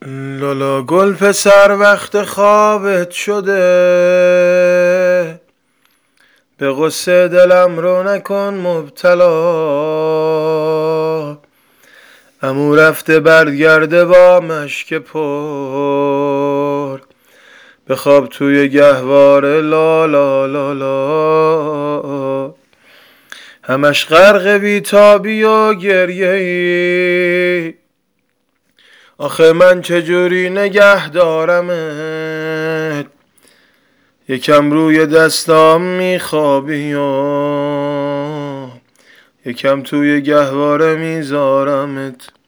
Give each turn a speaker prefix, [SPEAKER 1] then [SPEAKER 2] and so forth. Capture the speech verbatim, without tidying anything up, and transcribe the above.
[SPEAKER 1] لالا گل پسر وقت خوابت شده، به غصه دلم رو نکن مبتلا. عمو رفته برگرده با مشک پر، بخواب توی گهواره لالا لالا. همش غرق بیتابی و گریه ای، آخه من چجوری نگه دارمت؟ یکم روی دستام میخوابی و یکم توی گهواره میذارمت.